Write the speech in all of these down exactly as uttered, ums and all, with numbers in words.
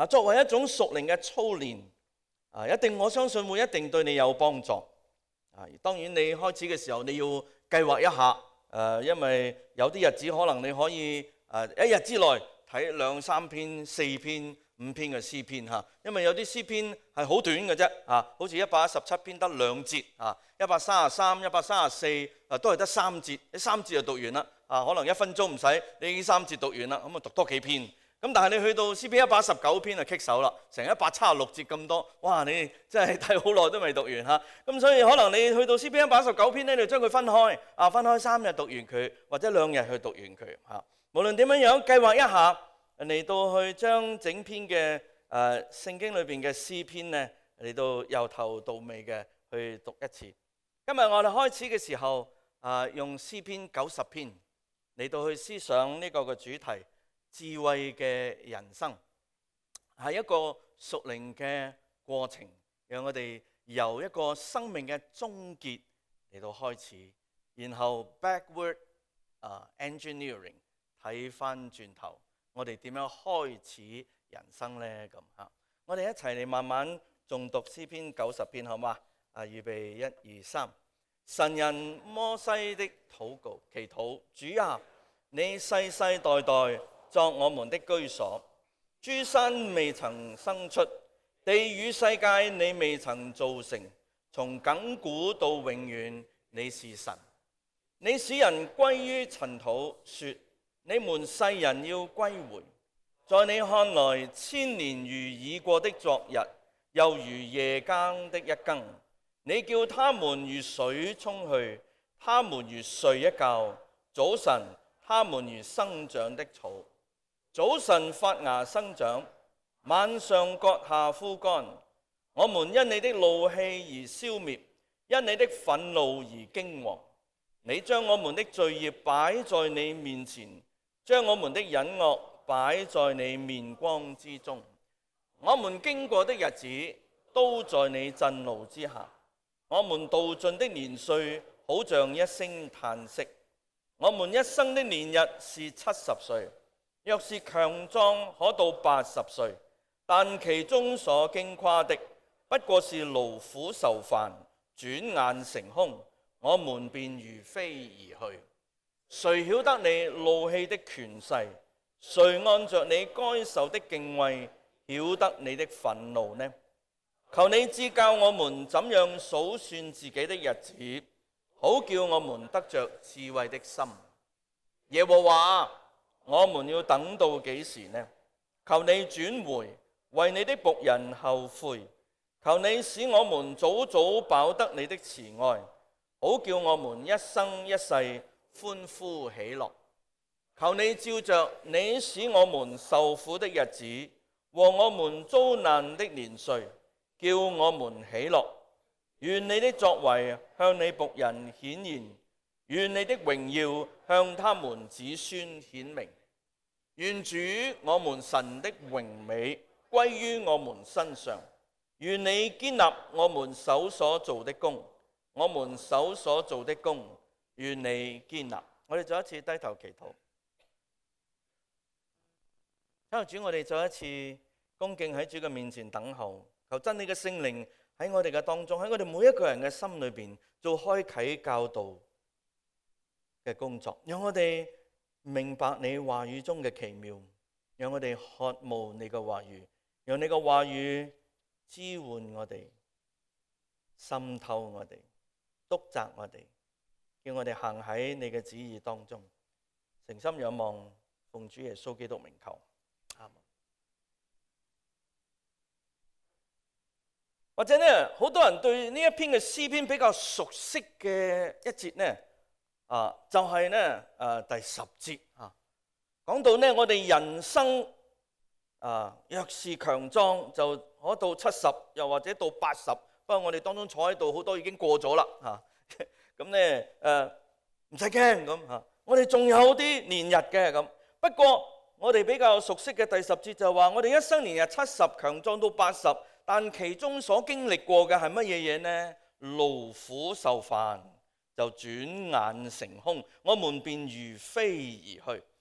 啊，作為一種屬靈嘅操練，啊，一定我相信會一定對你有幫助。啊，當然你開始嘅時候你要計劃一下，誒，因為有啲日子可能你可以誒一日之內睇兩三篇、四篇、五篇嘅詩篇嚇，因為有啲詩篇係好短嘅啫，啊，好似一百一十七篇得兩節，啊，一百三十三、一百三十四啊都係得三節，你三節就讀完啦，啊，可能一分鐘唔使，你已經三節讀完啦，咁啊讀多幾篇。咁但係你去到詩篇一百一十九篇就棘手啦，成一百七十六節咁多，哇！你真係睇好耐都未讀完嚇。咁所以可能你去到詩篇一百一十九篇咧，你就將佢分開，啊，分開三日讀完佢，或者兩日去讀完佢嚇。無論點樣樣，計劃一下嚟到去將整篇嘅誒聖經裏邊嘅詩篇咧嚟到由頭到尾嘅去讀一次。今日我哋開始嘅時候，啊，用詩篇九十篇嚟到去思想呢個嘅主題。智慧嘅人生係一個屬靈嘅過程，讓我哋由一個生命嘅終結嚟到開始，然後 backward、uh, engineering 睇翻轉頭，我哋點樣開始人生呢？咁嚇，我哋一齊嚟慢慢誦讀詩篇九十篇，好嗎？啊，預備一二三，神人摩西的禱告祈禱，主啊，你世世代代作我們的居所，諸山未曾生出，地與世界你未曾造成，從亙古到永遠你是神。你使人歸於塵土，說你們世人要歸回。在你看來，千年如已過的昨日，又如夜間的一更。你叫他們如水沖去，他們如睡一覺，早晨他們如生長的草。早晨發芽生長，晚上割下枯乾。我們因你的怒氣而消滅，因你的憤怒而驚惶。你將我們的罪孽擺在你面前，將我們的隱惡擺在你面光之中。我們經過的日子都在你震怒之下，我們度盡的年歲好像一聲嘆息。我們一生的年日是七十歲。若是強壯，可到八十歲，但其中所經誇的，不過是勞苦受煩，轉眼成空，我們便如飛而去。誰曉得你怒氣的權勢？誰按着你該受的敬畏，曉得你的憤怒呢？求你指教我們怎樣數算自己的日子，好叫我們得着智慧的心。耶和華，我們要等到幾時呢？求你轉回，為你的僕人後悔。求你使我們早早飽得你的慈愛，好叫我們一生一世歡呼喜樂。求你照着你使我們受苦的日子和我們遭難的年歲，叫我們喜樂。願你的作為向你僕人顯現，願你的榮耀向他們子孫顯明。願主我們神的榮美歸於我們身上。願你堅立我們手所做的工，我們手所做的工，願你堅立。我哋再一次低頭祈禱。求主，我哋再一次恭敬喺主嘅面前等候，求真理嘅聖靈喺我哋嘅當中，喺我哋每一個人嘅心裏邊做開啟教導嘅工作，讓我哋明白你話語中嘅奇妙，讓我哋渴慕你嘅話語，讓你嘅話語支援我哋，滲透我哋，督責我哋，叫我哋行喺你嘅旨意當中。誠心仰望，奉主耶穌基督名求。或者呢，好多人對呢一篇嘅詩篇比較熟悉嘅一節呢，啊，就係、是、呢，誒、啊、第十節啊，講到呢，我哋人生啊，若是強壯，就可到七十，又或者到八十。不過我哋當中坐喺度好多已經過咗啦，嚇咁呢誒唔使驚咁嚇，我哋仲有啲年日嘅咁。不過我哋比較熟悉嘅第十節就話，我哋一生年日七十，強壯到八十。但其中所經歷過嘅係乜嘢嘢呢？勞苦受煩，就轉眼成空，我們便如飛而去。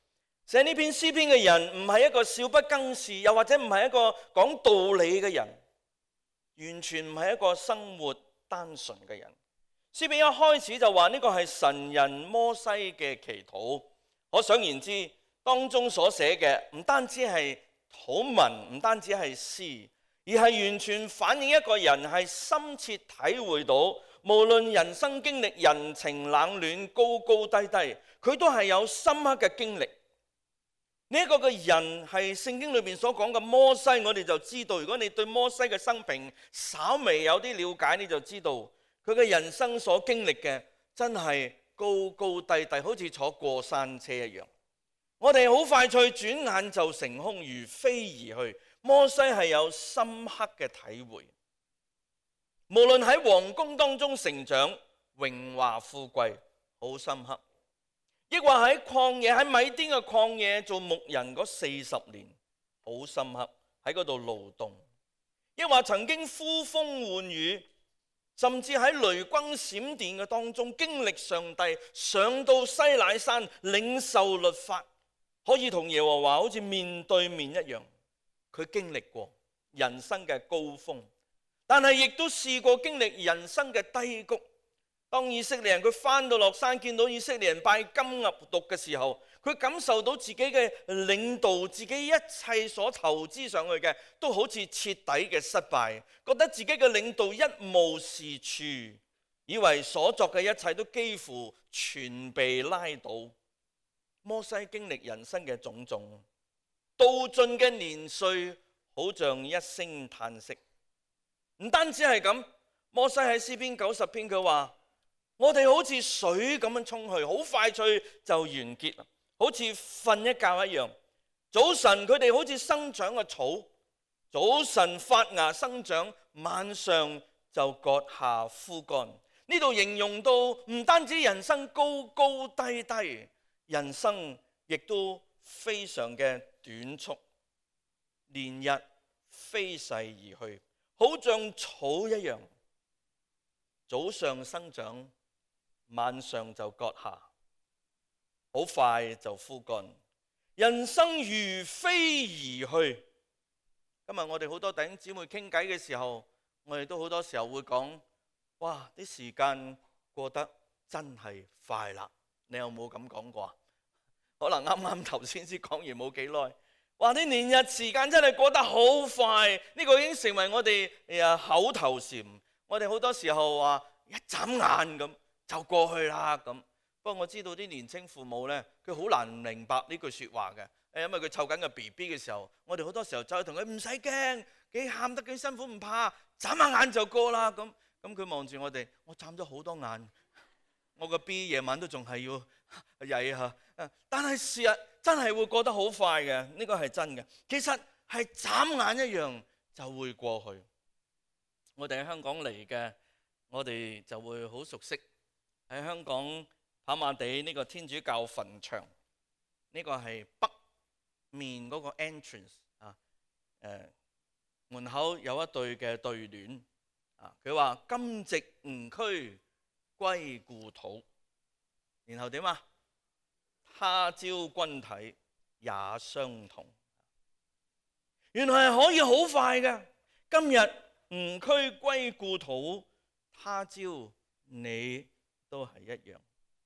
寫呢篇詩篇嘅人唔係一個少不更事，又或者唔係一個講道理嘅人，完全唔係一個生活單純嘅人。詩篇一開始就話呢個係神人摩西嘅祈禱，可想而知當中所寫嘅唔單止係禱文，唔單止係詩，而係完全反映一個人係深切體會到，無論人生經歷人情冷暖、高高低低，佢都係有深刻嘅經歷。呢一個嘅人係聖經裏面所講嘅摩西，我哋就知道，如果你對摩西嘅生平稍微有啲了解，你就知道佢嘅人生所經歷嘅真係高高低低，好似坐過山車一樣。我哋好快脆轉眼就成空，如飛而去。摩西係有深刻嘅體會，無論喺皇宮當中成長，榮華富貴，好深刻。亦或喺曠野，喺米甸嘅曠野做牧人嗰四十年，好深刻，喺嗰度勞動。亦或曾經呼風喚雨，甚至喺雷轟閃電嘅當中經歷上帝，上到西乃山領受律法，可以同耶和華好似面對面一樣。佢經歷過人生嘅高峰，但係亦都試過經歷人生嘅低谷。當以色列人佢翻到落山，見到以色列人拜金牛犢嘅時候，佢感受到自己嘅領導，自己一切所投資上去嘅都好似徹底嘅失敗，覺得自己嘅領導一無是處，以為所作嘅一切都幾乎全被拉倒。摩西經歷人生嘅種種，到盡嘅年歲好像一聲嘆息。唔單止係咁，摩西喺詩篇九十篇佢話，我哋好似水咁樣沖去，好快脆就完結，好似瞓一覺一樣。早晨佢哋好似生長嘅草，早晨發芽生長，晚上就割下枯乾。呢度形容到唔單止人生高高低低，人生亦都非常嘅短促，年日飛逝而去，好像草一樣，早上生長，晚上就割下，好快就枯乾。人生如飛而去。今日我哋好多弟兄姊妹傾偈嘅時候，我哋都好多時候會講，哇，啲時間過得真係快啦。你有冇咁講過？可能啱啱頭先先講完冇幾耐，哇，啲年日時間真係過得好快。呢個已經成為我哋誒口頭禪。我哋好多時候話一眨眼咁就過去啦咁。不過我知道啲年青父母呢，佢好難明白呢句説話嘅。誒，因為佢湊緊個 B B 嘅時候，我哋好多時候就去同佢唔使驚，幾喊得幾辛苦唔怕，眨下眼就過啦咁。咁佢望住我哋，我眨咗好多眼，我個 B 夜晚都仲係要曳下。但係事實真係會過得好快嘅，呢個係真嘅。其實係眨眼一樣就會過去。我哋喺香港嚟嘅，我哋就會好熟悉喺香港跑馬地呢個天主教墳場，呢個係北面嗰個 entrance 啊，誒門口有一對嘅對聯啊，佢話今夕吾軀歸故土，然後點啊？他朝君體也相同。原來係可以好快嘅，今日吾軀歸故土，他朝你都係一樣。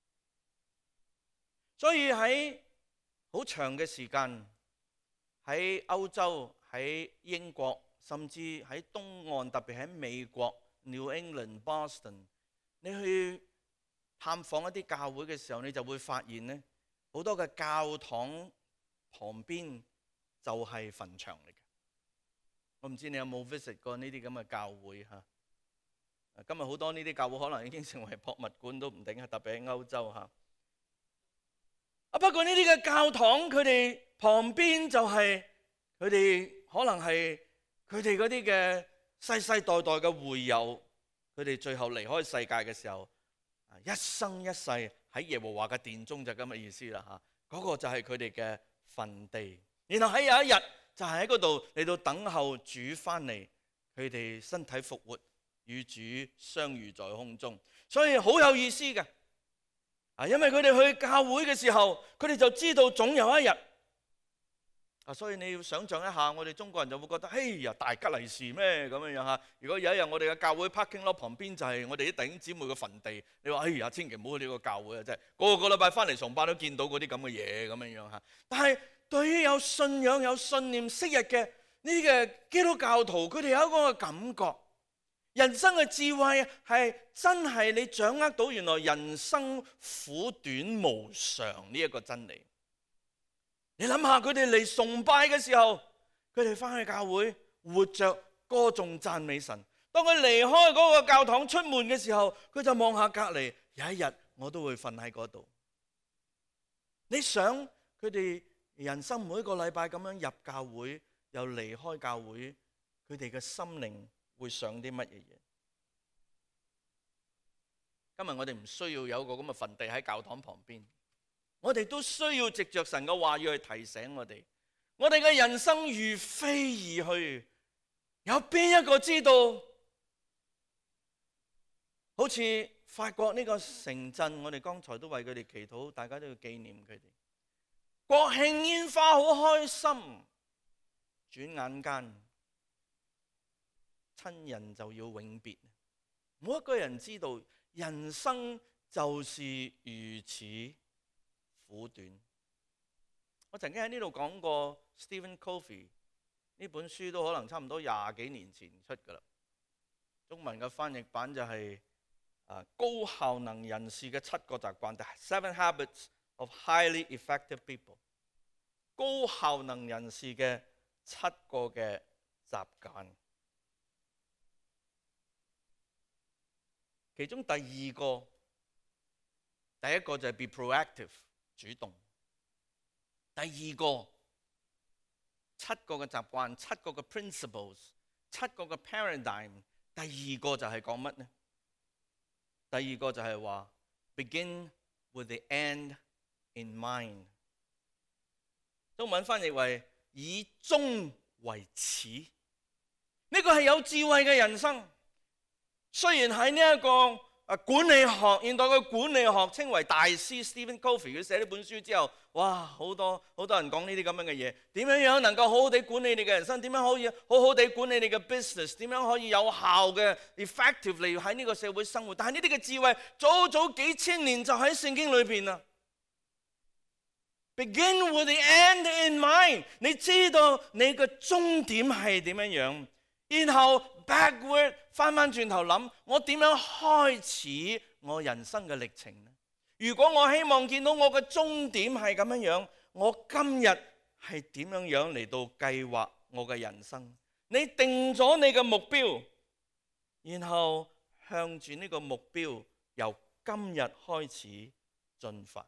所以喺好長嘅時間，喺歐洲、喺英國，甚至喺東岸，特別喺美國 New England、Boston， 你去探訪一啲教會嘅時候，你就會發現呢，好多嘅教堂旁邊就係墳場嚟嘅。我唔知你有冇 visit 過呢啲咁嘅教會嚇？今日好多呢啲教會可能已經成為博物館都唔定，特別喺歐洲嚇。啊，不過呢啲嘅教堂佢哋旁邊就係佢哋可能係佢哋嗰啲嘅世世代代嘅會友，佢哋最後離開世界嘅時候，一生一世喺耶和華嘅殿中，就咁嘅意思啦嚇。嗰個就係佢哋嘅墳地，然後喺有一日就係喺嗰度嚟到等候主翻嚟，佢哋身體復活，與主相遇在空中，所以好有意思嘅。啊，因為佢哋去教會嘅時候，佢哋就知道總有一日啊，所以你要想象一下，我哋中國人就會覺得，哎呀，大吉利是咩咁樣樣嚇？如果有一日我哋嘅教會 parking lot 旁邊就係我哋啲弟兄姊妹嘅墳地，你話，哎呀，千祈唔好去呢個教會啊！真係個個禮拜翻嚟崇拜都見到嗰啲咁嘅嘢咁樣樣嚇。但係對於有信仰、有信念、昔日嘅呢啲嘅基督教徒，佢哋有一個感覺，人生嘅智慧係真係你掌握到原來人生苦短無常呢一個真理。你諗下佢哋嚟崇拜嘅時候，佢哋翻去教會活着歌頌讚美神。當佢離開嗰個教堂出門嘅時候，佢就望下隔離，有一日我都會瞓喺嗰度。你想佢哋人生每一個禮拜咁樣入教會又離開教會，佢哋嘅心靈會想啲乜嘢嘢？今日我哋唔需要有個咁嘅墳地喺教堂旁邊。我哋都需要藉着神嘅話語去提醒我哋，我哋嘅人生如飛而去，有邊一個知道？好似法國呢個城鎮，我哋剛才都為佢哋祈禱，大家都要紀念佢哋。國慶煙花好開心，轉眼間親人就要永別。冇一個人知道人生就是如此苦短。我曾經喺呢度講過 Stephen Covey 呢本書，都可能差唔多廿幾年前出噶啦。中文嘅翻譯版就係啊高效能人士嘅七個習慣 The Seven Habits of Highly Effective People。高效能人士嘅七個嘅習慣，其中第二個，第一個就係 be proactive。主動。第二個，七個嘅習慣，七個嘅 principles， 七個嘅 paradigm。第二個就係講乜呢？第二個就係話 begin with the end in mind。中文翻譯為以終為始。呢個係有智慧嘅人生。雖然喺呢一個啊，管理學，現代嘅管理學稱為大師 Stephen Covey，佢寫呢本書之後，哇，好多好多人講呢啲咁樣嘅嘢，點樣樣能夠好好地管理你嘅人生？點樣可以好好地管理你嘅 business？ 點樣可以有效嘅 effectively 喺呢個社會生活？但係呢啲嘅智慧，早早幾千年就喺聖經裏邊啦。Begin with the end in mind， 你知道你嘅終點係點樣樣，然後 backward 翻翻轉頭諗，我點樣開始我人生嘅歷程呢？如果我希望見到我嘅終點係咁樣樣，我今日係點樣樣嚟到計劃我嘅人生？你定咗你嘅目標，然後向住呢個目標由今日開始進發。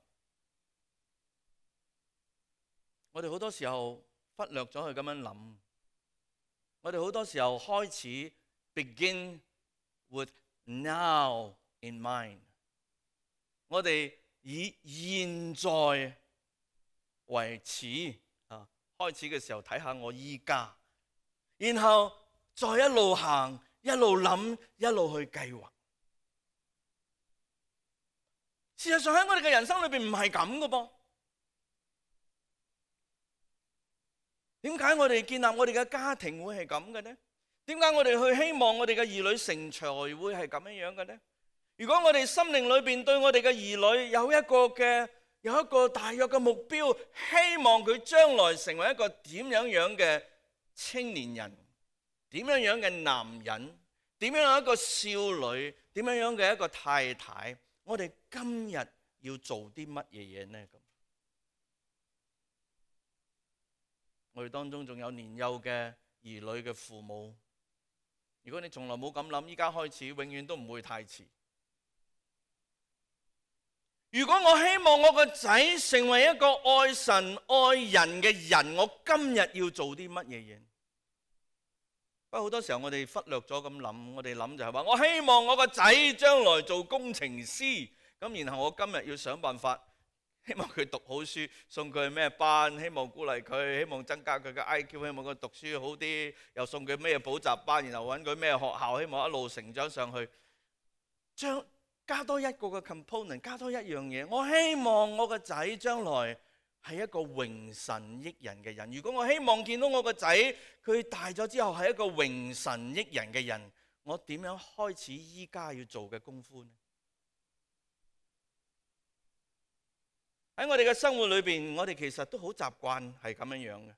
我哋好多時候忽略咗佢咁樣諗，我哋好多時候開始 begin with now in mind， 我哋以現在為始啊，開始嘅時候睇下我依家，然後再一路行，一路諗，一路去計劃。事實上喺我哋嘅人生裏邊唔係咁嘅噃。點解我哋建立我哋嘅家庭會係咁嘅呢？點解我哋去希望我哋嘅兒女成才會係咁樣樣嘅呢？如果我哋心靈裏邊對我哋嘅兒女有一個嘅有一個大約嘅目標，希望佢將來成為一個點樣樣嘅青年人，點樣樣嘅男人，點樣樣一個少女，點樣樣嘅一個太太，我哋今日要做啲乜嘢嘢呢？我哋當中仲有年幼嘅兒女嘅父母，如果你從來冇咁諗，依家開始永遠都唔會太遲。如果我希望我個仔成為一個愛神愛人嘅人，我今日要做啲乜嘢嘢？不過好多時候我哋忽略咗咁諗，我哋諗就係話，我希望我個仔將來做工程師，咁然後我今日要想辦法，希望佢讀好書，送佢去咩班，希望鼓勵佢，希望增加佢嘅 I Q， 希望佢讀書好啲，又送佢咩補習班，然後揾佢咩學校，希望一路成長上去。將加多一個嘅 component， 加多一樣嘢，我希望我個仔將來係一個榮神益人嘅人。如果我希望見到我個仔佢大咗之後係一個榮神益人嘅人，我點樣開始依家要做嘅功夫呢？喺我哋嘅生活裏邊，我哋其實都好習慣係咁樣樣嘅。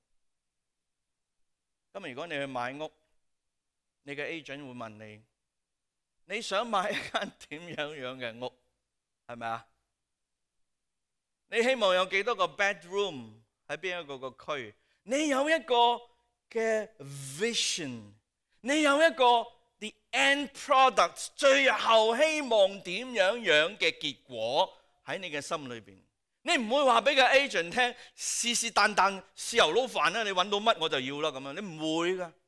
今日如果你去買屋，你嘅 agent 會問你，你想買一間點樣樣嘅屋，係咪啊？你希望有幾多個 bedroom 喺邊一個個區？你有一個嘅 vision， 你有一個 the end product， 最後希望點樣樣嘅結果喺你嘅心裏邊。你唔會話俾個 agent 聽，是是但但豉油撈飯啦，你揾到乜我就要啦咁樣，你唔會噶。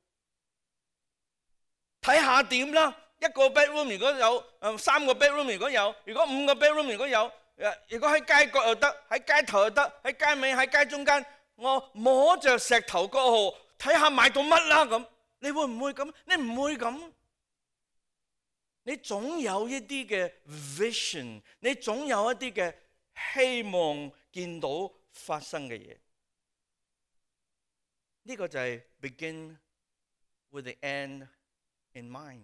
睇下點啦，一個 bedroom 如果有，誒三個 bedroom 如果有，如果五個 bedroom 如果有，誒如果喺街角又得，喺街頭又得，喺街尾喺街中間，我摸着石頭過河，睇下買到乜啦咁。你會唔會咁？你唔會咁。你總有一啲嘅 vision， 你總有一啲嘅希望見到發生嘅嘢，呢個就係 begin with the end in mind。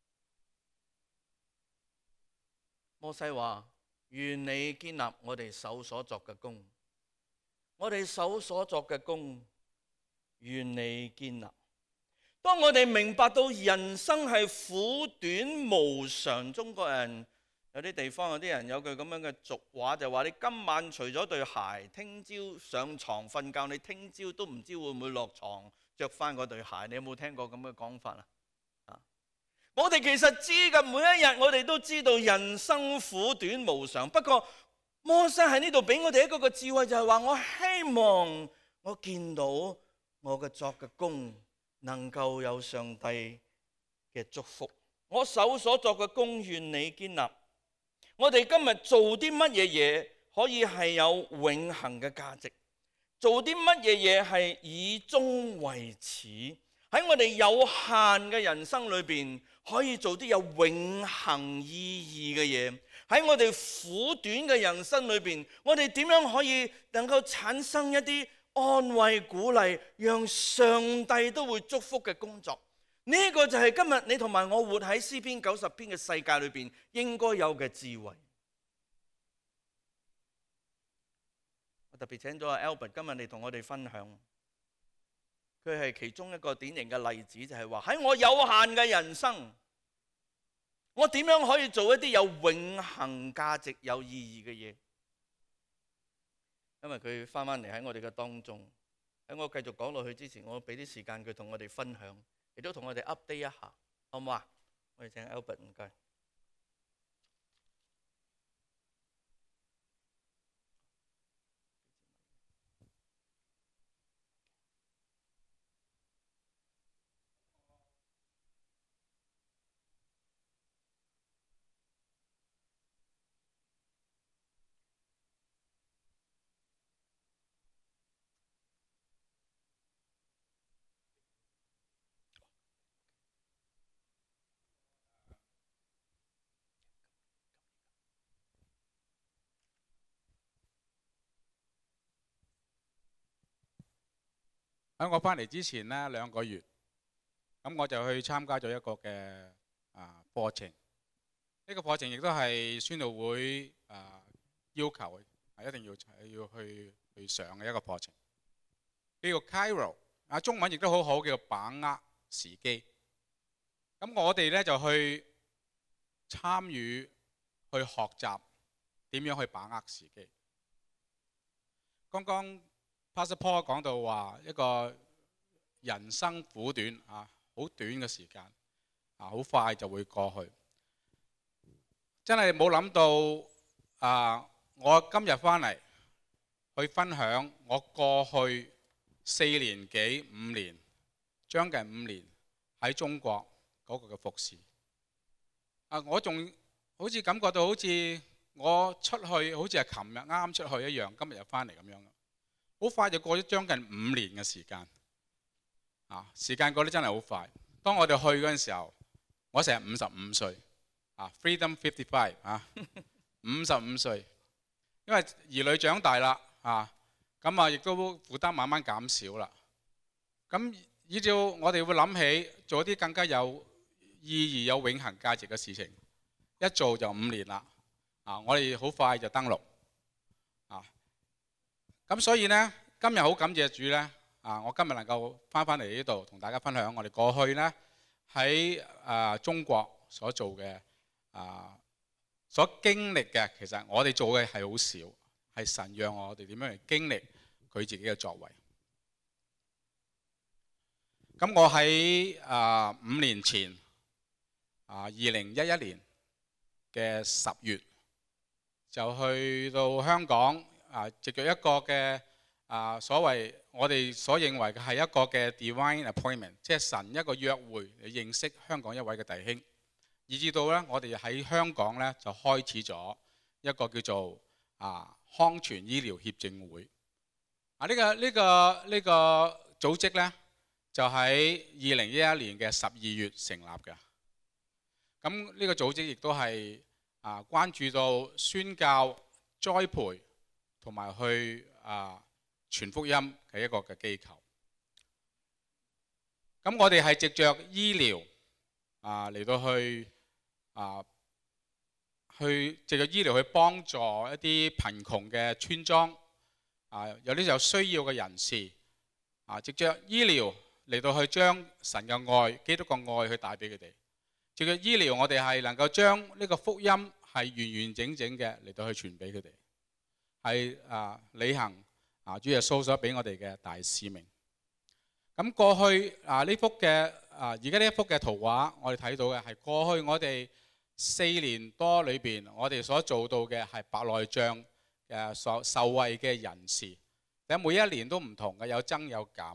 摩西話：願你建立我哋手所作嘅工，我哋手所作嘅工，願你建立。當我哋明白到人生係苦短無常，中國人有啲地方有啲人有句咁樣嘅俗話，就話你今晚除咗對鞋，聽朝上床瞓覺，你聽朝都唔知會唔會落床着翻嗰對鞋。你有冇聽過咁嘅講法啊？啊，我哋其實知㗎，每一日我哋都知道人生苦短無常。不過摩西喺呢度俾我哋一個個智慧，就係話我希望我見到我嘅作嘅工能夠有上帝嘅祝福，我手所作嘅工願你建立。我哋今日做啲乜嘢嘢可以係有永恆嘅價值？做啲乜嘢嘢係以終為始？喺我哋有限嘅人生裏邊，可以做啲有永恆意義嘅嘢。喺我哋苦短嘅人生裏邊，我哋點樣可以能夠產生一啲安慰鼓勵，讓上帝都會祝福嘅工作？呢、這個就係今日你同埋我活喺詩篇九十篇嘅世界裏邊應該有嘅智慧。我特別請咗阿 Albert 今日嚟同我哋分享，佢係其中一個典型嘅例子，就係話喺我有限嘅人生，我點樣可以做一啲有永恆價值、有意義嘅嘢？因為佢翻返嚟喺我哋嘅當中，喺我繼續講落去之前，我俾啲時間佢同我哋分享。亦都同我哋 update 一下，好唔好啊？我哋請 Albert 唔該。 喺我翻嚟之前呢兩個月，咁我就去參加咗一個嘅啊課程。呢個課程亦都係宣道會啊要求係一定要要去去上嘅一個課程。呢個 Kairos 啊，中文亦都好好，叫做把握時機。咁我哋咧就去參與去學習點樣去把握時機。剛剛 Pastor Paul 講到話一個人生苦短啊，好短嘅時間啊，好快就會過去。真係冇諗到啊！我今日翻嚟去分享我過去四年幾五年，將近五年喺中國嗰個嘅服侍啊，我仲好似感覺到好似我出去好似係琴日啱啱出去一樣，今日又翻嚟咁樣。好快就過咗將近五年嘅時間，啊！時間過得真係好快。當我哋去嗰陣時候，我成日五十五歲，啊 ，Freedom fifty five 啊，五十五歲。因為兒女長大啦，啊， 咁啊亦都負擔慢慢減少啦。咁依照我哋會諗起做一啲更加有意義、有永恆價值嘅事情，一做就五年啦。啊，我哋好快就登陸。啊，咁所以呢，今日好感謝主呢。啊，我今日能夠翻返嚟呢度同大家分享我哋過去呢喺啊中國所做嘅啊所經歷嘅，其實我哋做嘅係好少，係神讓我哋點樣嚟經歷佢自己嘅作為。咁我喺啊五年前啊二零一一年嘅十月就去到香港啊，藉著一個嘅啊所謂我哋所認為嘅係一個嘅 divine appointment， 即係神一個約會嚟認識香港一位嘅弟兄，以至到咧我哋喺香港咧就開始咗一個叫做啊康全醫療協進會。啊呢個呢個呢個組織咧就喺二零一一年嘅十二月成立嘅。咁呢個組織亦都係啊關注到宣教、栽培同埋去啊傳福音嘅一個嘅機構。咁我哋係藉着醫療啊嚟到去啊去藉着醫療去幫助一啲貧窮嘅村莊啊，有啲有需要嘅人士啊，藉着醫療嚟到去將神嘅愛、基督嘅愛去帶俾佢哋。藉着醫療，我哋係能夠將呢個福音係完完整整嘅嚟到去傳俾佢哋，係啊履行啊主耶穌所俾我哋嘅大使命。咁過去啊呢幅嘅啊而家呢一幅嘅圖畫，我哋睇到嘅係過去我哋四年多裏邊，我哋所做到嘅係白內障嘅受受惠嘅人士，但每一年都唔同嘅，有增有減。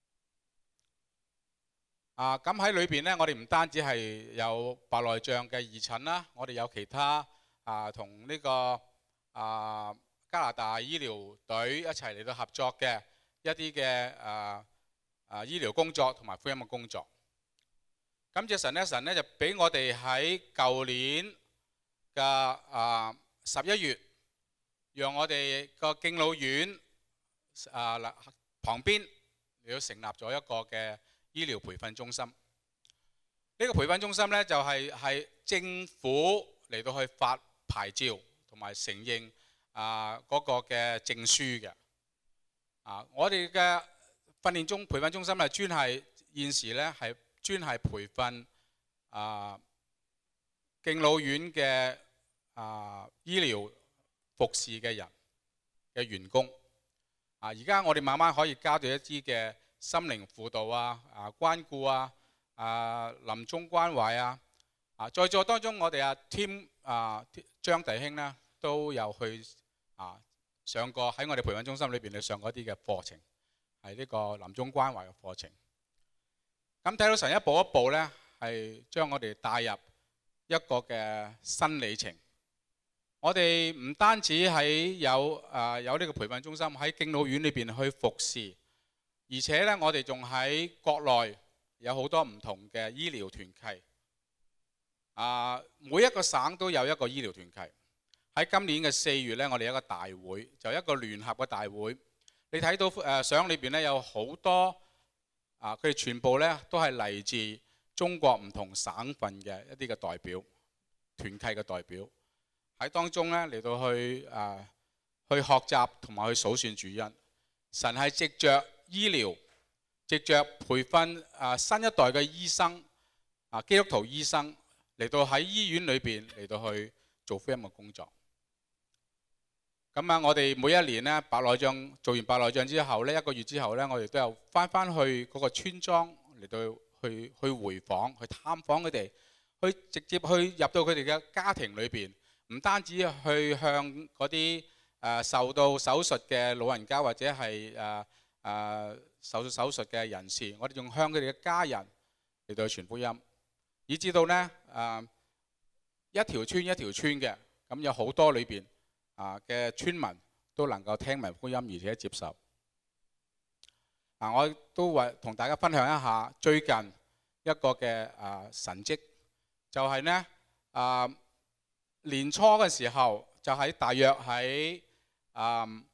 啊，咁喺裏邊呢，我哋唔單止係有白內障嘅義診啦，我哋有其他啊同呢個啊加拿大醫療隊一齊嚟到合作嘅一啲嘅啊啊醫療工作同埋福音嘅工作。感謝神呢，神呢就俾我哋喺舊年嘅啊十一月，讓我哋個敬老院啊嗱旁邊嚟到成立咗一個嘅醫療培訓中心。呢、這個培訓中心呢，就係、是、係政府嚟到去發牌照同埋承認啊嗰、那個嘅證書嘅。啊，我哋嘅訓練中培訓中心係專係現時呢係專係培訓啊敬老院嘅啊醫療服侍嘅人嘅員工。啊，而家我哋慢慢可以加到一啲嘅心靈輔導啊、啊關顧啊、啊臨終關懷啊，啊在座當中我哋阿 Tim 啊張弟兄呢都有去啊上過喺我哋培訓中心裏邊去上過一啲嘅課程，係呢個臨終關懷嘅課程。咁睇到神一步一步呢，係將我哋帶入一個嘅新里程。我哋唔單止喺有啊有呢個培訓中心喺敬老院裏邊去服侍。而且咧，我哋仲喺國內有好多唔同嘅醫療團契，啊，每一個省都有一個醫療團契。喺今年嘅四月咧，我哋有一個大會，就一個聯合嘅大會。你睇到誒相裏邊咧有好多啊，佢哋全部咧都係嚟自中國唔同省份嘅一啲嘅代表團契嘅代表喺當中咧嚟到去啊去學習同埋去數算主恩。神係藉着醫療，藉着培訓啊新一代嘅醫生啊基督徒醫生嚟到喺醫院裏邊嚟到去做福音嘅工作。咁啊，我哋每一年呢，白內障做完白內障之後呢，一個月之後呢，我哋都有翻翻去嗰個村莊嚟到去去回訪、去探訪佢哋，去直接去入到佢哋嘅家庭裏邊，唔單止去向嗰啲誒受到手術嘅老人家或者係誒誒受到手術嘅人士，我哋仲向佢哋嘅家人嚟到去傳福音，以至到呢誒、呃、一條村一條村嘅，咁有好多裏邊啊嘅村民都能夠聽聞福音而且接受。啊，我都為同大家分享一下最近一個嘅啊神蹟，就係、是、呢啊年初嘅時候，就喺大約喺啊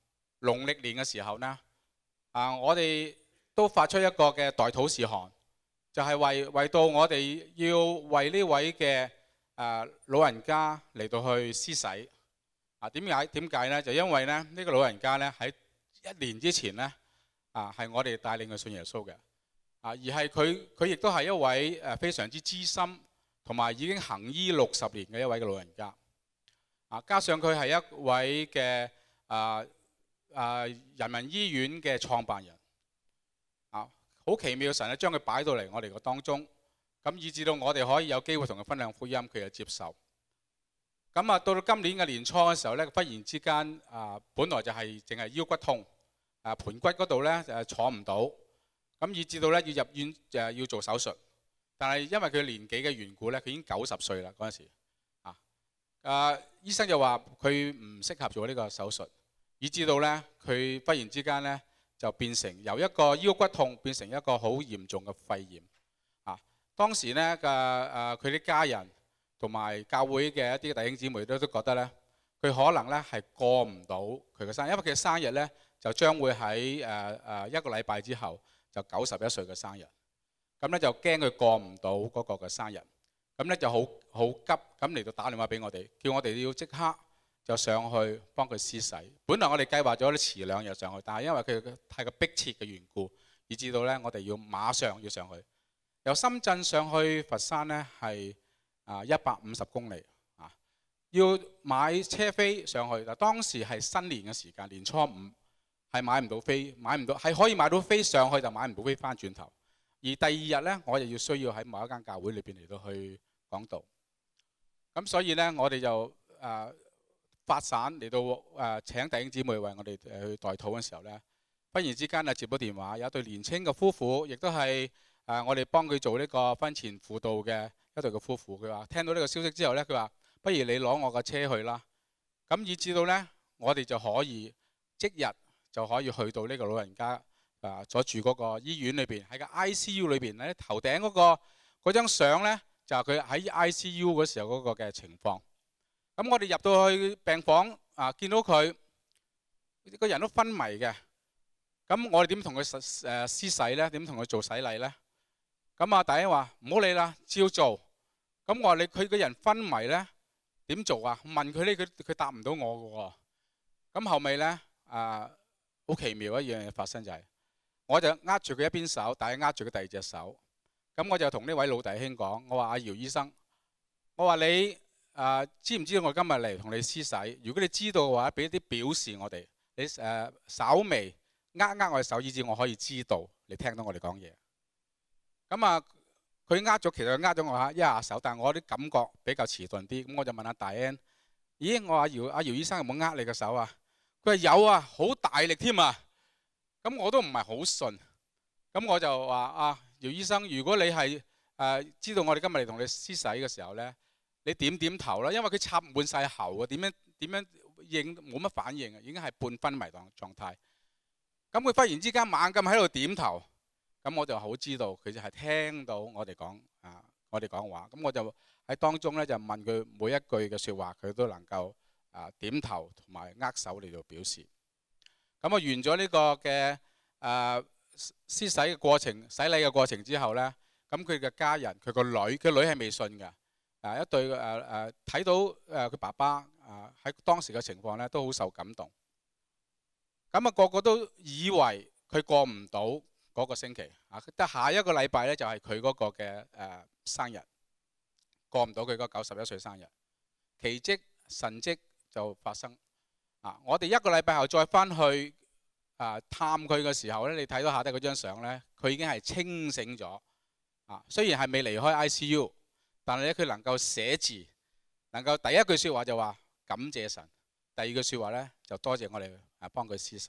農曆年嘅時候呢，啊，我哋都發出一個嘅代禱事項，就係、是、為為到我哋要為呢位嘅誒、啊、老人家嚟到去施洗。啊，點解點解呢？就因為咧呢、呢個老人家呢，喺一年之前呢，啊係我哋帶領佢信耶穌嘅。啊，而係佢佢亦都係一位誒非常之資深同埋已經行醫六十年嘅一位嘅老人家。啊，加上佢係一位嘅啊啊人民醫院嘅創辦人。啊，好奇妙，神咧將佢擺到嚟我哋嘅當中，咁以至到我哋可以有機會同佢分享福音，佢就接受。咁啊，到到今年嘅年初嘅時候咧，忽然之間啊，本來就係淨係腰骨痛，啊盤骨嗰度咧就坐唔到，咁以至到咧要入院誒要做手術。但係因為佢年紀嘅緣故咧，佢已經九十歲啦嗰陣時，啊啊醫生就話佢唔適合做呢個手術，以至到咧佢忽然之間咧就變成由一個腰骨痛變成一個好嚴重嘅肺炎。啊，當時咧嘅誒佢啲家人同埋教會嘅一啲弟兄姊妹都都覺得咧，佢可能咧係過唔到佢嘅生日，因為佢嘅生日咧就將會喺誒誒一個禮拜之後就九十一歲嘅生日，咁咧就驚佢過唔到嗰個嘅生日，咁咧就好好急咁嚟到打電話俾我哋，叫我哋要即刻就上去幫佢施洗。本來我哋計劃咗咧遲兩日上去，但係因為佢太過迫切嘅緣故，以至到咧我哋要馬上要上去。由深圳上去佛山咧係啊一百五十公里啊，要買車飛上去。嗱，當時係新年嘅時間，年初五係買唔到飛，買唔到係可以買到飛上去，就買唔到飛翻轉頭。而第二日咧，我就要需要喺某一間教會裏邊嚟到去講道。咁所以咧，我哋就誒、呃、發散嚟到誒、呃、請弟兄姊妹為我哋誒去代禱嘅時候咧，忽然之間啊接到電話，有一對年青嘅夫婦，亦都係誒我哋幫佢做呢個婚前輔導嘅一對嘅夫婦。佢話聽到呢個消息之後咧，佢話不如你攞我個車去啦。咁以至到咧，我哋就可以即日就可以去到呢個老人家啊所住嗰個醫院裏邊，喺個 I C U 裏邊咧，頭頂嗰個嗰張相咧就係佢喺 I C U 嗰時候嗰個嘅情況。咁我哋入到去病房啊，見到佢個人都昏迷嘅。咁我哋點同佢實誒施洗咧？點同佢做洗禮咧？咁啊，大家話唔好理啦，照做。咁我話你佢個人昏迷咧點做啊？問佢咧，佢佢答唔到我嘅喎。咁後尾咧啊，好奇妙一樣嘢發生就係，我就握住佢一邊手，但係握住佢第二隻手。咁我就同呢位老弟兄講，我話阿姚醫生，我話你啊，知唔知道我今日嚟同你施洗？如果你知道嘅話，俾啲表示我哋，你誒稍微握握我嘅手，以至我可以知道你聽到我哋講嘢。咁啊，佢握咗，其實佢握咗我下一下手，但係我啲感覺比較遲鈍啲。咁我就問阿大 N， 咦，我話阿姚阿姚醫生有冇握你嘅手啊？佢話有啊，好大力添啊！咁我都唔係好信。咁我就話啊，姚醫生，如果你係誒、呃、知道我哋今日嚟同你施洗嘅時候咧，你點點頭啦，因為佢插滿晒喉啊，點樣點樣應冇乜反應啊，已經係半昏迷狀狀態。咁佢忽然之間猛咁喺度點頭。咁我就好知道佢就係聽到我哋講啊，我哋講話。咁我就喺當中咧就問佢每一句嘅説話，佢都能夠啊點頭同埋握手嚟到表示。咁啊完咗呢個嘅誒施洗嘅過程、洗禮嘅過程之後咧，咁佢嘅家人、佢個女、佢女係未信㗎。啊一對誒誒睇到誒佢爸爸啊喺當時嘅情況咧，都好受感動。咁啊個個都以為佢過唔到嗰個星期啊，得下一個禮拜咧就係佢嗰個嘅誒、呃、生日，過唔到佢嗰九十一歲生日，奇蹟神蹟就發生啊！我哋一個禮拜後再翻去啊探佢嘅時候咧，你睇到下低嗰張相咧，佢已經係清醒咗啊！雖然係未離開 I C U， 但係咧佢能夠寫字，能夠第一句説話就話感謝神，第二句説話咧就多謝我哋啊幫佢施洗。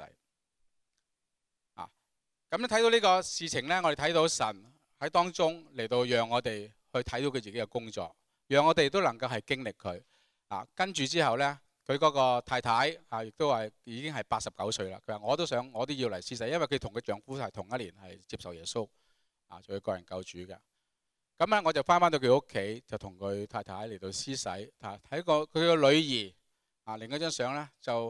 咁咧睇到呢個事情呢，我哋睇到神喺當中嚟到讓我哋去睇到佢自己嘅工作，讓我哋都能夠係經歷佢啊。跟住之後呢，佢嗰個太太啊，亦都係已經係八十九歲啦。佢話我都想，我都要嚟施洗，因為佢同佢丈夫係同一年係接受耶穌啊，做佢個人救主嘅。咁咧我就翻返到佢屋企，就同佢太太嚟到施洗啊。睇過佢個女兒啊，另一張相呢，就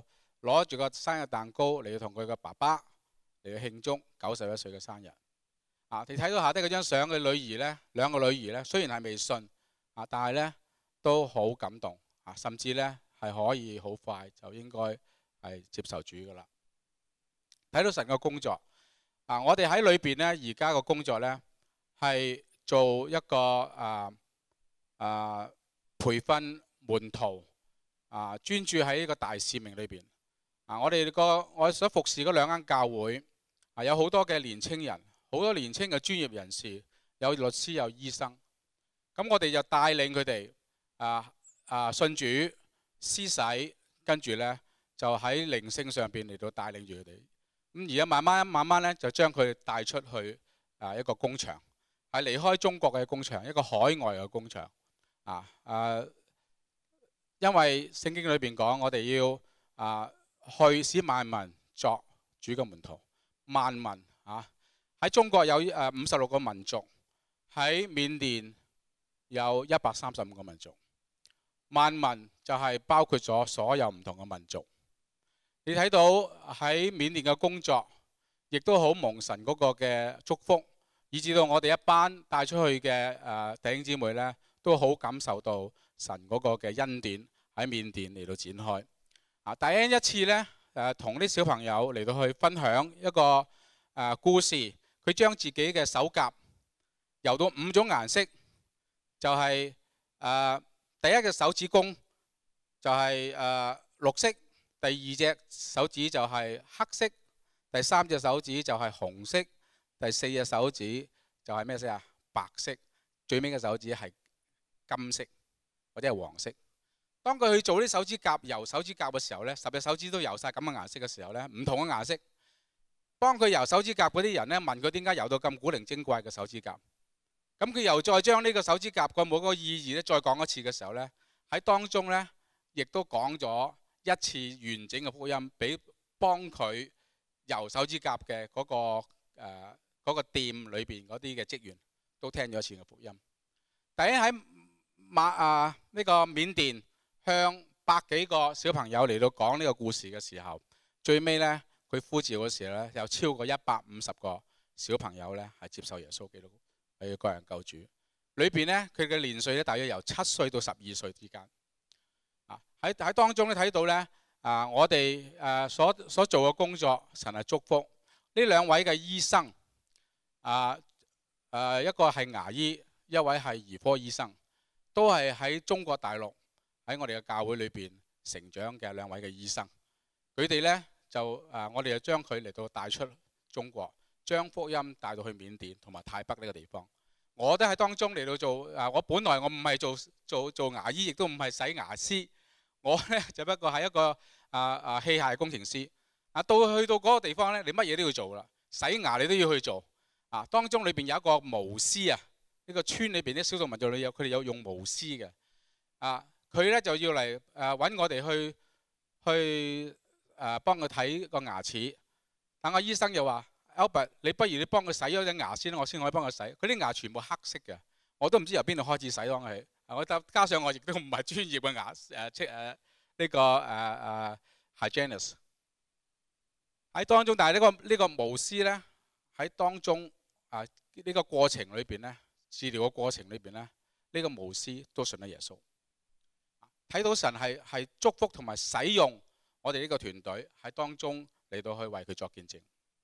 攞住個生日蛋糕嚟到同佢嘅爸爸嚟到慶祝九十一歲嘅生日。啊，你睇到下低嗰張相嘅女兒呢，兩個女兒呢，雖然係未信啊，但係呢都好感動啊，甚至呢係可以好快就應該係接受主噶啦。睇到神嘅工作啊，我哋喺裏邊呢，而家個工作呢係做一個啊啊培訓門徒啊，專注喺呢個大使命裏邊啊。我哋個我所服侍嗰兩間教會啊，有好多嘅年青人，好多年青嘅專業人士，有律師有醫生。咁我哋就帶領佢哋啊啊信主施洗，跟住呢就喺靈性上邊嚟到帶領住佢哋。咁而家慢慢慢慢咧，就將佢帶出去啊一個工場，係離開中國嘅工場，一個海外嘅工場啊啊！因為聖經裏邊講，我哋要啊去使萬民作主嘅門徒。萬民啊，喺中國有誒五十六個民族，喺緬甸有一百三十五個民族。萬民就係包括咗所有唔同嘅民族。你睇到喺緬甸嘅工作，亦都好蒙神嗰個嘅祝福，以至到我哋一班帶出去嘅誒弟兄姊妹呢，都好感受到神嗰個嘅恩典喺緬甸嚟到展開。啊，第一一次呢，誒同啲小朋友嚟到去分享一個誒故事，佢將自己嘅手甲油到五種顏色，就係、是、誒、呃、第一個手指公就係、是、誒、呃、綠色。第二隻手指就係黑色，第三隻手指就係紅色，第四隻手指就係咩色啊？白色，最尾嘅手指係金色或者係黃色。當佢去做啲手指甲油手指甲嘅時候呢，十隻手指都油晒咁嘅顏色嘅時候呢，唔同嘅顏色。幫佢油手指甲嗰啲人呢，問佢點解油到咁古靈精怪嘅手指甲？咁佢又再將呢個手指甲個每個意義咧再講一次嘅時候呢，喺當中呢，亦都講咗一次完整嘅福音，俾幫佢油手指甲嘅嗰、嗰個誒、呃嗰個店裏邊嗰啲嘅職員都聽咗一次嘅福音。第一喺馬啊呢、呢個緬甸向百幾個小朋友嚟到講呢個故事嘅時候，最尾呢，佢呼召嘅時候呢，有超過一百五十個小朋友呢係接受耶穌基督係個人救主。裏邊呢，佢嘅年歲咧大約由七歲到十二歲之間。啊喺喺當中咧睇到咧啊，我哋誒所所做嘅工作，神係祝福呢兩位嘅醫生啊誒，一個係牙醫，一位係兒科醫生，都係喺中國大陸喺我哋嘅教會裏邊成長嘅兩位嘅醫生。佢哋咧就誒，我哋就將佢嚟到帶出中國，將福音帶到去緬甸同埋泰北呢個地方。我都喺當中嚟到做誒，我本來我唔係做做做牙醫，亦都唔係洗牙師。我咧就不過係一個啊啊器械工程師啊，到去到嗰個地方咧，你乜嘢都要做啦，洗牙你都要去做啊。當中裏邊有一個巫師啊，呢個村裏邊啲少數民族裏有佢哋有用巫師嘅啊，佢咧就要嚟誒揾我哋去去誒幫佢睇個牙齒。但個醫生又話 Albert， 你不如你幫佢洗咗隻牙先，我先可以幫佢洗。佢啲牙全部黑色嘅，我都唔知由邊度開始洗當佢。我加上我亦都唔係專業嘅牙誒即誒呢個誒誒 hygienist 喺當中，但係呢個呢個巫師咧喺當中啊呢個過程裏邊咧，治療嘅過程裏邊咧，呢個巫師都信咗耶穌。睇到神係係祝福同埋使用我哋呢個團隊喺當中嚟到去為佢作見證。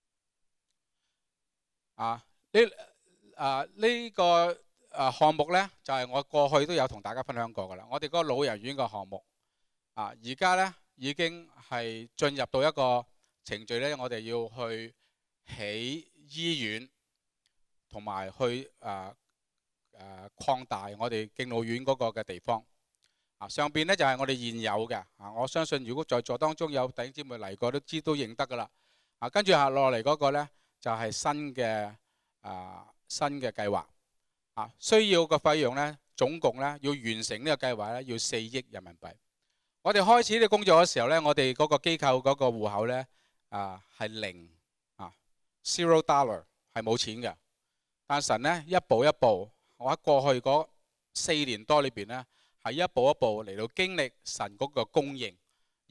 啊呢啊呢個。誒項目呢，就係我過去都有同大家分享過㗎啦。我哋嗰個老人院嘅項目啊，而家呢已經係進入到一個程序呢，我哋要去起醫院，同埋去誒誒擴大我哋敬老院嗰個嘅地方。啊，上邊呢就係我哋現有嘅啊，我相信如果在座當中有弟兄姊妹嚟過都知都認得㗎啦。啊，跟住下落嚟嗰個呢，就係新嘅啊新嘅計劃。啊，需要個費用咧，總共咧要完成呢個計劃咧，要四億人民幣。我哋開始呢個工作嘅時候咧，我哋嗰個機構嗰個戶口咧啊係零啊 zero dollar 係冇錢嘅。但神咧一步一步，我喺過去嗰四年多裏邊咧係一步一步嚟到經歷神嗰個供應，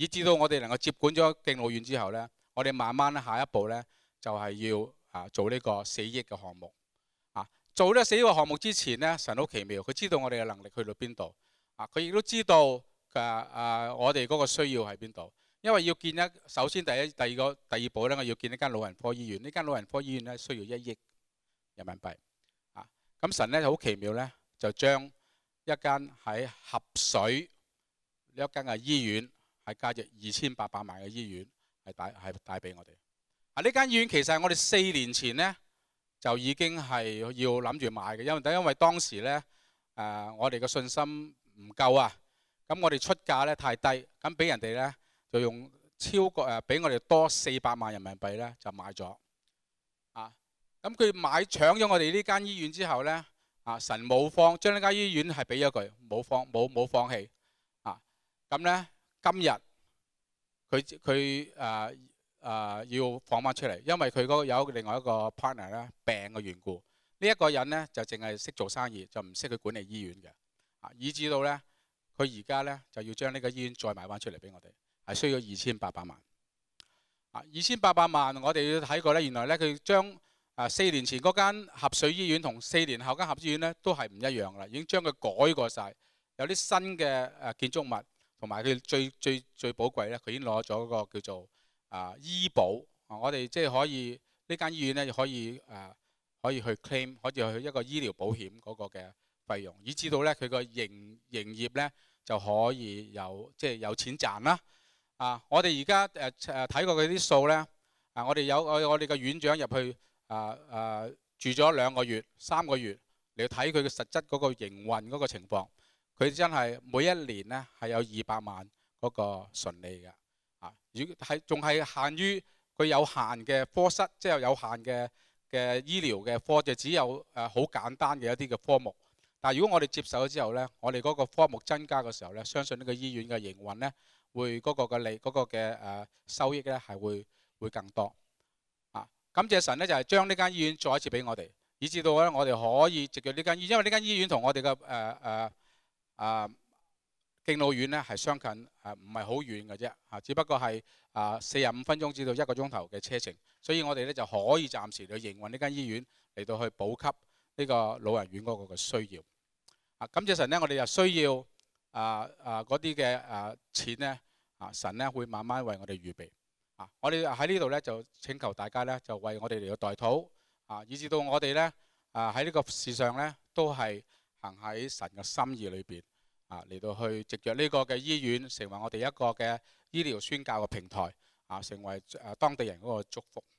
以至到我哋能夠接管咗敬老院之後呢，我哋慢慢咧下一步呢，就係要啊做呢個四億嘅項目。啊，做呢四億嘅項目之前呢，神好奇妙，佢知道我哋嘅能力去到邊度。啊，佢亦都知道嘅啊我哋嗰個需要喺邊度。因為要建一，首先第一、第二個、第二步呢，我要建一間老人科醫院。呢間老人科醫院呢，需要一億人民幣。啊，咁神呢就好奇妙呢，就將一間喺合水呢一間嘅醫院係價值二千八百萬嘅醫院係帶係帶俾我哋。啊，呢間醫院其實係我哋四年前呢就已經係要諗住買嘅，因為因為當時呢誒、呃、我哋嘅信心唔夠啊，咁我哋出價呢太低，咁俾人哋呢就用超過誒俾我哋多四百萬人民幣呢就買咗。啊，咁佢買搶咗我哋呢間醫院之後呢，啊神冇放將呢間醫院係俾咗佢，冇放冇冇放棄。啊，咁呢今日佢佢誒誒要放翻出嚟，因為佢嗰有另外一個 partner 咧病嘅緣故。呢、這、一個人呢就淨係識做生意，就唔識去管理醫院嘅。啊，以至到呢，佢而家呢就要將呢個醫院再賣翻出嚟俾我哋，係需要二千八百萬。啊，二千八百萬我哋要睇過呢，原來呢，佢將啊四年前嗰間合水醫院同四年後間合水醫院呢都係唔一樣啦，已經將佢改過晒，有啲新嘅誒建築物，同埋佢最最最寶貴呢，佢已經攞咗嗰個叫做啊醫保。啊，我哋即係可以呢間醫院呢可以誒、啊、可以去 claim， 可以去一個醫療保險嗰個嘅費用，以至到呢，佢個營營業呢就可以有即係、就是、有錢賺啦。啊，我哋而家誒誒睇過佢啲數呢，啊，我哋有我我哋嘅院長入去啊啊住咗兩個月、三個月嚟睇佢嘅實質嗰個營運嗰個情況，佢真係每一年呢係有二百萬嗰個純利嘅。啊，如果係仲係限於佢有限嘅科室，即係有限嘅嘅醫療嘅科，就只有誒好簡單嘅一啲嘅科目。但係如果我哋接受咗之後呢，我哋嗰個科目增加嘅時候呢，相信呢個醫院嘅營運呢，會嗰個嘅利嗰個嘅誒收益呢係會會更多。啊，感謝神呢，就係將呢間醫院再一次俾我哋，以至到咧我哋可以藉著呢間醫院，因為呢間醫院同我哋嘅誒誒誒敬老院呢係相近，誒唔係好遠嘅啫。啊，只不過係啊四十五分鐘至到一個鐘頭嘅車程，所以我哋呢就可以暫時去營運呢間醫院嚟到去補給呢個老人院嗰個嘅需要。啊，感謝神呢，我哋就需要啊啊嗰啲嘅誒錢呢，啊神呢會慢慢為我哋預備。啊，我哋喺呢度呢，就請求大家呢，就為我哋嚟到代禱。啊，以至到我哋呢，啊喺呢個事上呢，都係行喺神嘅心意裏邊。啊，嚟到去藉著呢個嘅醫院，成為我哋一個嘅醫療宣教嘅平台。啊，成為誒當地人嗰個祝福。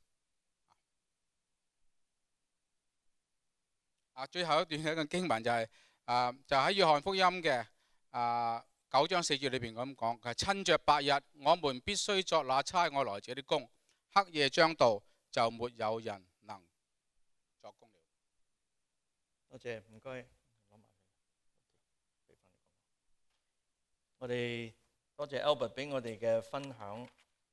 啊，最後一段嘅經文就係、是、啊，就喺約翰福音嘅啊九章四節裏邊咁講，係趁着白日，我們必須作那差我來者的工；黑夜將到，就沒有人能作工了。 多謝，唔該。我哋多謝 Albert 俾我哋嘅分享。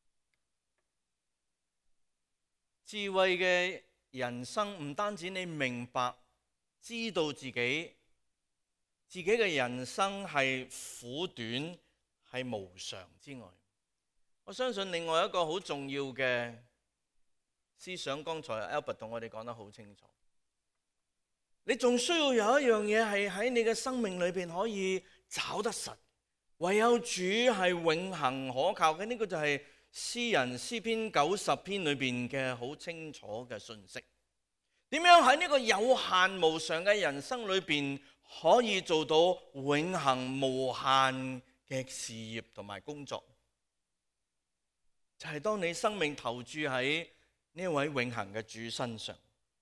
智慧嘅人生唔單止你明白，知道自己自己嘅人生係苦短係無常之外，我相信另外一個好重要嘅思想，剛才 Albert 同我哋講得好清楚，你仲需要有一樣嘢係喺你嘅生命裏邊可以找得實，唯有主係永恆可靠嘅。呢個就係詩人詩篇九十篇裏邊嘅好清楚嘅信息。點樣喺呢個有限無常嘅人生裏邊可以做到永恆無限嘅事業同埋工作？就係當你生命投注喺呢位永恆嘅主身上。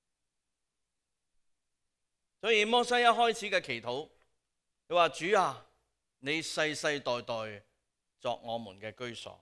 所以摩西一開始嘅祈禱，佢話：主啊，你世世代代作我們嘅居所。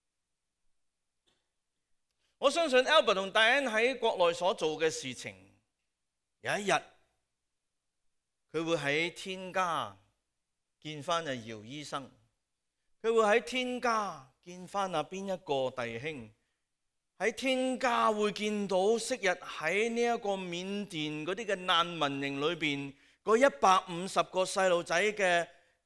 我相信 Albert 同戴恩喺國內所做嘅事情，有一日佢會喺天家見翻阿姚醫生，佢會喺天家見翻阿邊一個弟兄，喺天家會見到昔日喺呢一個緬甸嗰啲嘅難民營裏邊嗰一百五十個細路仔嘅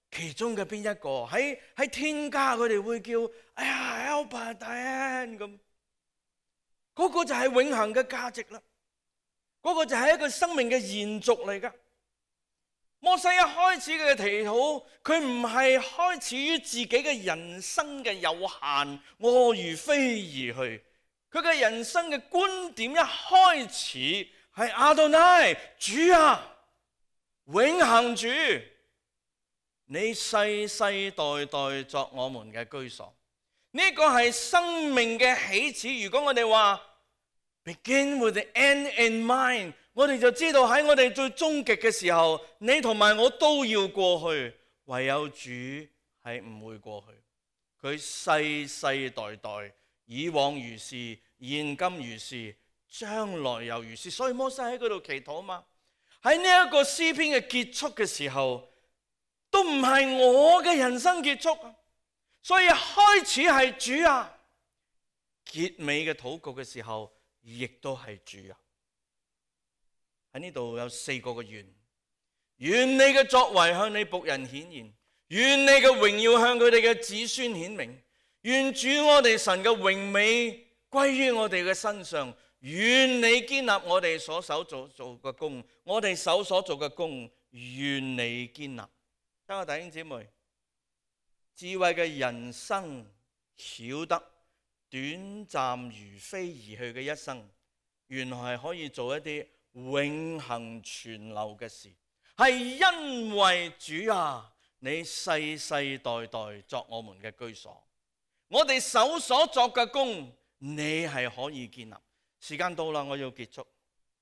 其中嘅邊一個喺喺天家佢哋會叫哎呀 Albert Diane 咁，嗰個就係永恆嘅價值啦，嗰個就係一個生命嘅延續嚟噶。摩西一開始嘅祈禱，佢唔係開始於自己嘅人生嘅有限，我如飛而去。佢嘅人生嘅觀點一開始係阿多乃，主啊，永恆主，你世世代代作我們嘅居所。呢、這個係生命嘅起始。如果我哋話 begin with the end in mind， 我哋就知道喺我哋最終極嘅時候，你同埋我都要過去，唯有主係唔會過去。佢世世代代，以往如是，現今如是，將來又如是。所以摩西喺嗰度祈禱嘛。喺呢一個詩篇嘅結束嘅時候，都唔係我嘅人生結束，所以開始係主啊，結尾嘅禱告嘅時候亦都係主啊。喺呢度有四個嘅願，願你嘅作為向你僕人顯現，願你嘅榮耀向佢哋嘅子孫顯明，願主我哋神嘅榮美歸於我哋嘅身上，願你堅立我哋所手做做嘅工，我哋手所做嘅工，願你堅立。親愛弟兄姊妹，智慧嘅人生曉得短暫如飛而去嘅一生，原來係可以做一啲永恆存留嘅事，係因為主啊，你世世代代作我們嘅居所，我哋手所作嘅工，你係可以建立。時間到啦，我要結束。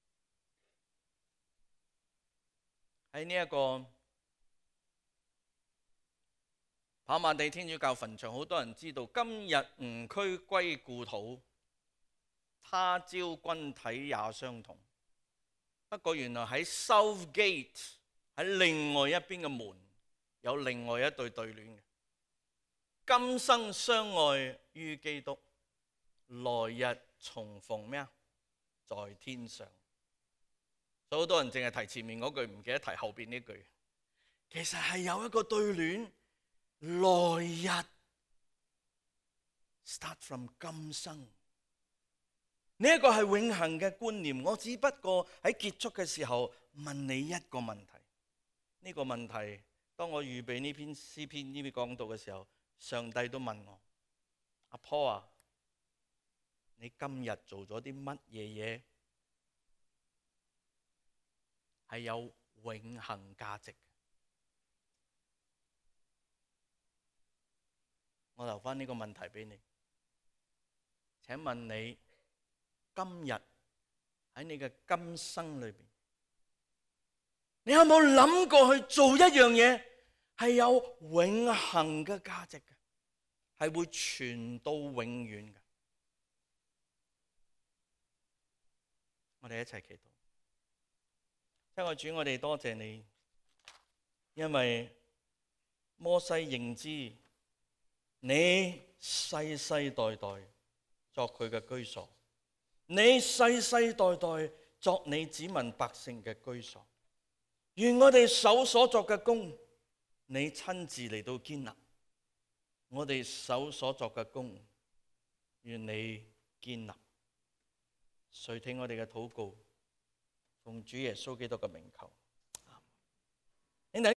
喺呢一個跑馬地天主教墳場，好多人知道今日吾軀歸故土，他朝君體也相同。不過原來喺 South Gate 喺另外一邊嘅門有另外一對對聯嘅，今生相愛於基督，來日重逢咩啊？在天上。所以好多人淨係提前面嗰句，唔記得提後邊呢句。其實係有一個對聯，來日 start from 今生。呢一個係永恆嘅觀念。我只不過喺結束嘅時候問你一個問題。呢個問題，當我預備呢篇詩篇呢篇講道嘅時候，上帝都問我：阿 Paul 啊，你今日做咗啲乜嘢嘢係有永恆價值？我留翻呢個問題俾你。請問你今日喺你嘅今生裏邊，你有冇諗過去做一樣嘢係有永恆嘅價值嘅，係會傳到永遠嘅？我哋一齊祈禱。親愛主，我哋多謝你，因為摩西認知你世世代代作佢嘅居所，你世世代代作你子民百姓嘅居所。願我哋手所作嘅工，你親自嚟到堅立。我哋手所作嘅工，願你堅立。垂聽我哋嘅禱告，奉主耶穌基督嘅名求。